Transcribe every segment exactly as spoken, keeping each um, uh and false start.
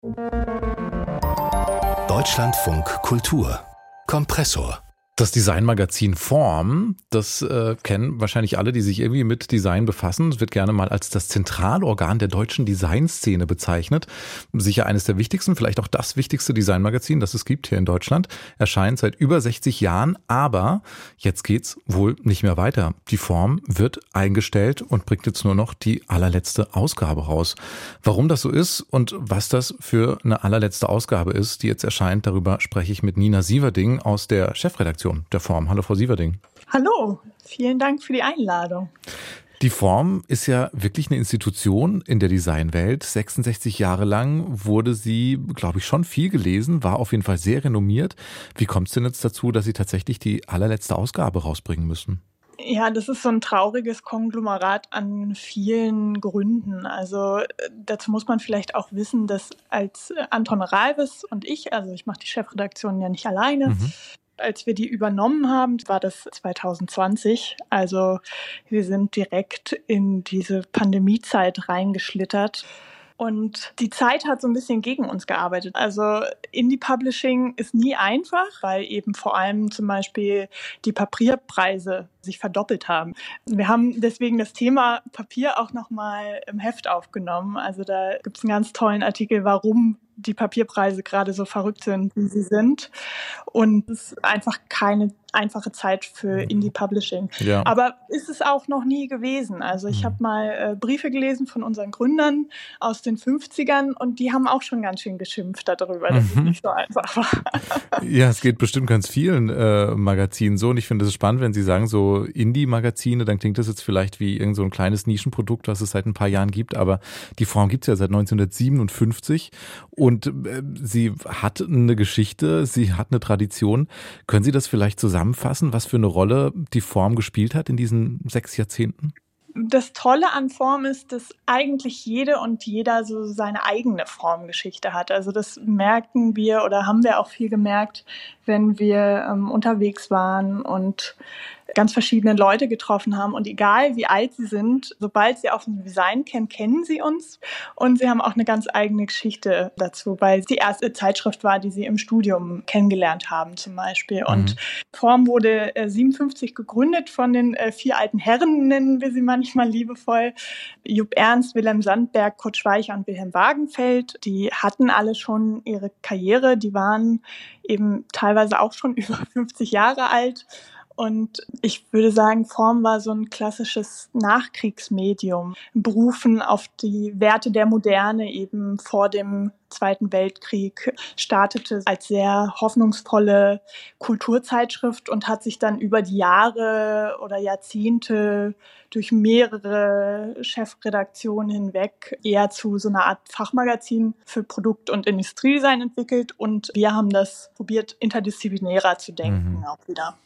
Deutschlandfunk Kultur Kompressor. Das Designmagazin Form, das äh, kennen wahrscheinlich alle, die sich irgendwie mit Design befassen. Es wird gerne mal als das Zentralorgan der deutschen Designszene bezeichnet. Sicher eines der wichtigsten, vielleicht auch das wichtigste Designmagazin, das es gibt hier in Deutschland. Erscheint seit über sechzig Jahren, aber jetzt geht's wohl nicht mehr weiter. Die Form wird eingestellt und bringt jetzt nur noch die allerletzte Ausgabe raus. Warum das so ist und was das für eine allerletzte Ausgabe ist, die jetzt erscheint, darüber spreche ich mit Nina Sieverding aus der Chefredaktion der Form. Hallo Frau Sieverding. Hallo, vielen Dank für die Einladung. Die Form ist ja wirklich eine Institution in der Designwelt. sechsundsechzig Jahre lang wurde sie, glaube ich, schon viel gelesen, war auf jeden Fall sehr renommiert. Wie kommt es denn jetzt dazu, dass Sie tatsächlich die allerletzte Ausgabe rausbringen müssen? Ja, das ist so ein trauriges Konglomerat an vielen Gründen. Also dazu muss man vielleicht auch wissen, dass als Anton Ralves und ich, also ich mache die Chefredaktion ja nicht alleine, mhm. Als wir die übernommen haben, war das zwanzig zwanzig. Also wir sind direkt in diese Pandemiezeit reingeschlittert. Und die Zeit hat so ein bisschen gegen uns gearbeitet. Also Indie-Publishing ist nie einfach, weil eben vor allem zum Beispiel die Papierpreise sich verdoppelt haben. Wir haben deswegen das Thema Papier auch nochmal im Heft aufgenommen. Also da gibt es einen ganz tollen Artikel, warum die Papierpreise gerade so verrückt sind, wie sie sind. Und es ist einfach keine einfache Zeit für Indie-Publishing. Ja. Aber ist es auch noch nie gewesen. Also ich habe mal äh, Briefe gelesen von unseren Gründern aus den fünfzigern und die haben auch schon ganz schön geschimpft darüber, dass mhm. es nicht so einfach war. Ja, es geht bestimmt ganz vielen äh, Magazinen so und ich finde es spannend, wenn Sie sagen, so Indie-Magazine, dann klingt das jetzt vielleicht wie irgend so ein kleines Nischenprodukt, was es seit ein paar Jahren gibt, aber die Form gibt es ja seit neunzehnhundertsiebenundfünfzig und äh, sie hat eine Geschichte, sie hat eine Tradition. Können Sie das vielleicht zusammenfassen, was für eine Rolle die Form gespielt hat in diesen sechs Jahrzehnten? Das Tolle an Form ist, dass eigentlich jede und jeder so seine eigene Formgeschichte hat. Also das merken wir oder haben wir auch viel gemerkt, wenn wir ähm, unterwegs waren und ganz verschiedene Leute getroffen haben. Und egal wie alt sie sind, sobald sie auf dem Design kennen, kennen sie uns. Und sie haben auch eine ganz eigene Geschichte dazu, weil es die erste Zeitschrift war, die sie im Studium kennengelernt haben zum Beispiel. Mhm. Und Form wurde äh, siebenundfünfzig gegründet von den äh, vier alten Herren, nennen wir sie manchmal liebevoll. Jupp Ernst, Wilhelm Sandberg, Kurt Schweicher und Wilhelm Wagenfeld. Die hatten alle schon ihre Karriere. Die waren eben teilweise auch schon über fünfzig Jahre alt. Und ich würde sagen, Form war so ein klassisches Nachkriegsmedium, berufen auf die Werte der Moderne eben vor dem Zweiten Weltkrieg, startete als sehr hoffnungsvolle Kulturzeitschrift und hat sich dann über die Jahre oder Jahrzehnte durch mehrere Chefredaktionen hinweg eher zu so einer Art Fachmagazin für Produkt- und Industriedesign entwickelt. Und wir haben das probiert, interdisziplinärer zu denken, mhm. auch wieder.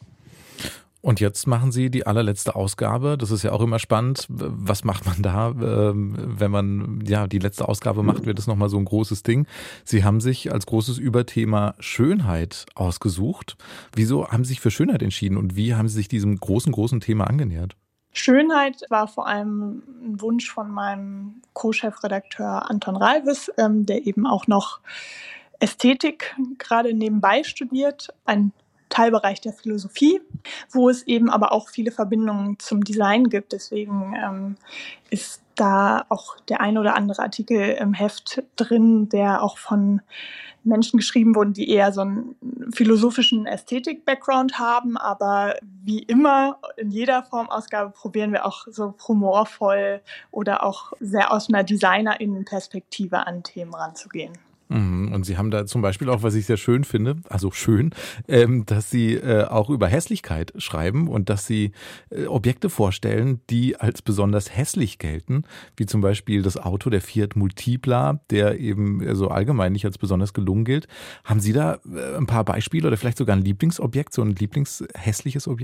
Und jetzt machen Sie die allerletzte Ausgabe. Das ist ja auch immer spannend. Was macht man da, wenn man ja die letzte Ausgabe macht? Wird das nochmal so ein großes Ding? Sie haben sich als großes Überthema Schönheit ausgesucht. Wieso haben Sie sich für Schönheit entschieden und wie haben Sie sich diesem großen, großen Thema angenähert? Schönheit war vor allem ein Wunsch von meinem Co-Chefredakteur Anton Ralves, der eben auch noch Ästhetik gerade nebenbei studiert. Ein Teilbereich der Philosophie, wo es eben aber auch viele Verbindungen zum Design gibt. Deswegen ähm, ist da auch der ein oder andere Artikel im Heft drin, der auch von Menschen geschrieben wurden, die eher so einen philosophischen Ästhetik-Background haben. Aber wie immer, in jeder Formausgabe probieren wir auch so humorvoll oder auch sehr aus einer DesignerInnen-Perspektive an Themen ranzugehen. Und Sie haben da zum Beispiel auch, was ich sehr schön finde, also schön, ähm, dass Sie äh, auch über Hässlichkeit schreiben und dass Sie äh, Objekte vorstellen, die als besonders hässlich gelten, wie zum Beispiel das Auto, der Fiat Multipla, der eben so allgemein nicht als besonders gelungen gilt. Haben Sie da äh, ein paar Beispiele oder vielleicht sogar ein Lieblingsobjekt, so ein lieblingshässliches Objekt?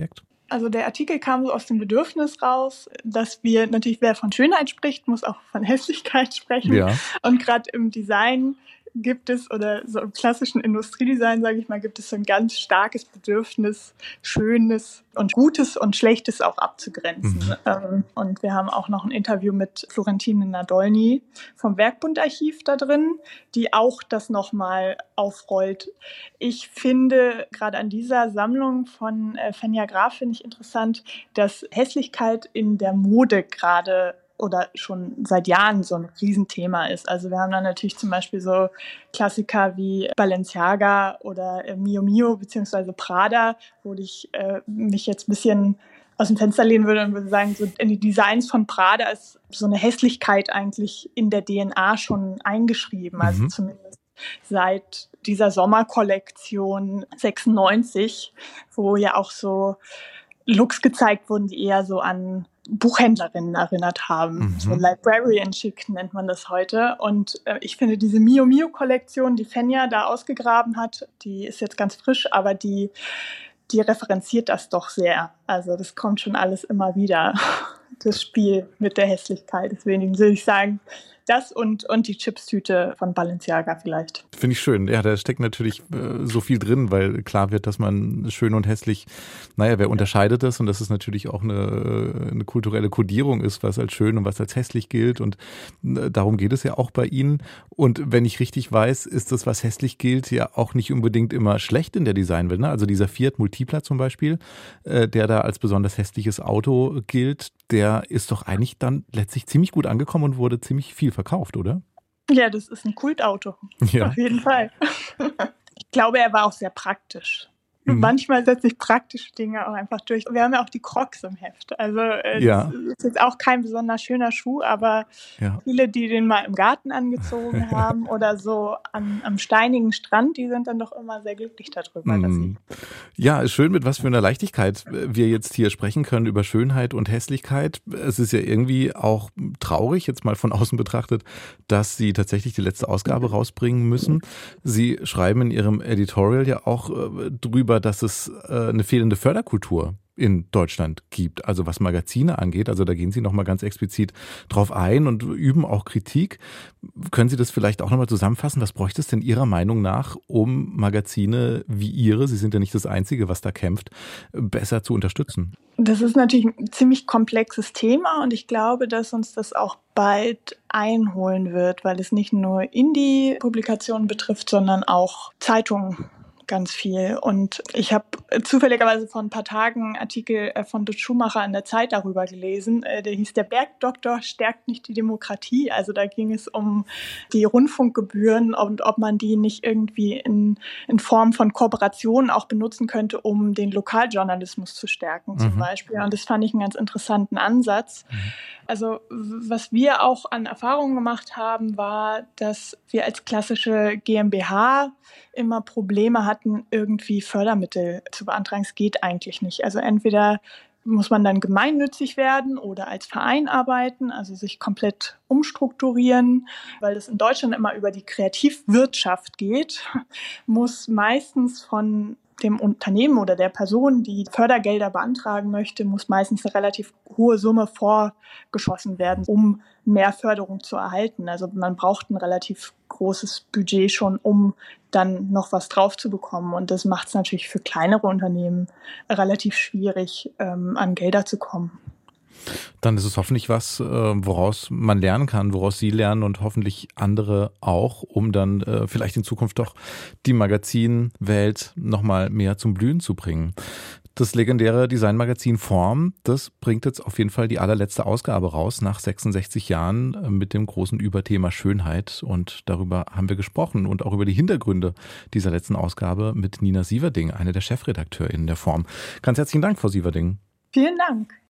Also der Artikel kam so aus dem Bedürfnis raus, dass wir natürlich, wer von Schönheit spricht, muss auch von Hässlichkeit sprechen. Ja. Und gerade im Design gibt es, oder so im klassischen Industriedesign, sage ich mal, gibt es so ein ganz starkes Bedürfnis, Schönes und Gutes und Schlechtes auch abzugrenzen. Mhm. Ähm, und wir haben auch noch ein Interview mit Florentine Nadolny vom Werkbundarchiv da drin, die auch das nochmal aufrollt. Ich finde, gerade an dieser Sammlung von äh, Fenja Graf finde ich interessant, dass Hässlichkeit in der Mode gerade oder schon seit Jahren so ein Riesenthema ist. Also wir haben dann natürlich zum Beispiel so Klassiker wie Balenciaga oder äh, Mio Mio beziehungsweise Prada, wo ich äh, mich jetzt ein bisschen aus dem Fenster lehnen würde und würde sagen, so in die Designs von Prada ist so eine Hässlichkeit eigentlich in der D N A schon eingeschrieben. Also mhm. zumindest seit dieser Sommerkollektion sechsundneunzig, wo ja auch so Looks gezeigt wurden, die eher so an Buchhändlerinnen erinnert haben. Mhm. So Librarian Chic nennt man das heute. Und äh, ich finde diese Mio Mio Kollektion, die Fenja da ausgegraben hat, die ist jetzt ganz frisch, aber die, die referenziert das doch sehr. Also das kommt schon alles immer wieder, das Spiel mit der Hässlichkeit. Deswegen würde ich sagen, das und, und die Chipstüte von Balenciaga vielleicht. Finde ich schön. Ja, da steckt natürlich äh, so viel drin, weil klar wird, dass man schön und hässlich, naja, wer unterscheidet das? Und dass es natürlich auch eine, eine kulturelle Kodierung ist, was als schön und was als hässlich gilt. Und äh, darum geht es ja auch bei Ihnen. Und wenn ich richtig weiß, ist das, was hässlich gilt, ja auch nicht unbedingt immer schlecht in der Designwelt. Ne? Also dieser Fiat Multipla zum Beispiel, äh, der da als besonders hässliches Auto gilt, der ist doch eigentlich dann letztlich ziemlich gut angekommen und wurde ziemlich viel verkauft, oder? Ja, das ist ein Kultauto. Ja. Auf jeden Fall. Ich glaube, er war auch sehr praktisch. Mhm. Manchmal setze ich praktische Dinge auch einfach durch. Wir haben ja auch die Crocs im Heft. Also äh, ja. Das ist jetzt auch kein besonders schöner Schuh, aber ja. viele, die den mal im Garten angezogen haben oder so am, am steinigen Strand, die sind dann doch immer sehr glücklich darüber. Mhm. Dass sie ja, ist schön, mit was für einer Leichtigkeit wir jetzt hier sprechen können über Schönheit und Hässlichkeit. Es ist ja irgendwie auch traurig, jetzt mal von außen betrachtet, dass Sie tatsächlich die letzte Ausgabe rausbringen müssen. Sie schreiben in Ihrem Editorial ja auch äh, drüber, dass es äh, eine fehlende Förderkultur in Deutschland gibt, also was Magazine angeht. Also da gehen Sie nochmal ganz explizit drauf ein und üben auch Kritik. Können Sie das vielleicht auch nochmal zusammenfassen? Was bräuchte es denn Ihrer Meinung nach, um Magazine wie Ihre, Sie sind ja nicht das Einzige, was da kämpft, besser zu unterstützen? Das ist natürlich ein ziemlich komplexes Thema und ich glaube, dass uns das auch bald einholen wird, weil es nicht nur Indie-Publikationen betrifft, sondern auch Zeitungen. Ganz viel. Und ich habe zufälligerweise vor ein paar Tagen einen Artikel von Dutz Schumacher in der Zeit darüber gelesen. Der hieß „Der Bergdoktor stärkt nicht die Demokratie". Also da ging es um die Rundfunkgebühren und ob man die nicht irgendwie in, in Form von Kooperationen auch benutzen könnte, um den Lokaljournalismus zu stärken, mhm. zum Beispiel. Und das fand ich einen ganz interessanten Ansatz. Mhm. Also was wir auch an Erfahrungen gemacht haben, war, dass wir als klassische GmbH immer Probleme hatten, irgendwie Fördermittel zu beantragen. Es geht eigentlich nicht. Also entweder muss man dann gemeinnützig werden oder als Verein arbeiten, also sich komplett umstrukturieren, weil das in Deutschland immer über die Kreativwirtschaft geht, muss meistens von dem Unternehmen oder der Person, die Fördergelder beantragen möchte, muss meistens eine relativ hohe Summe vorgeschossen werden, um mehr Förderung zu erhalten. Also man braucht ein relativ großes Budget schon, um dann noch was drauf zu bekommen. Und das macht es natürlich für kleinere Unternehmen relativ schwierig, ähm, an Gelder zu kommen. Dann ist es hoffentlich was, woraus man lernen kann, woraus Sie lernen und hoffentlich andere auch, um dann äh, vielleicht in Zukunft doch die Magazinwelt nochmal mehr zum Blühen zu bringen. Das legendäre Designmagazin Form, das bringt jetzt auf jeden Fall die allerletzte Ausgabe raus nach sechsundsechzig Jahren mit dem großen Überthema Schönheit. Und darüber haben wir gesprochen und auch über die Hintergründe dieser letzten Ausgabe mit Nina Sieverding, eine der ChefredakteurInnen der Form. Ganz herzlichen Dank, Frau Sieverding. Vielen Dank.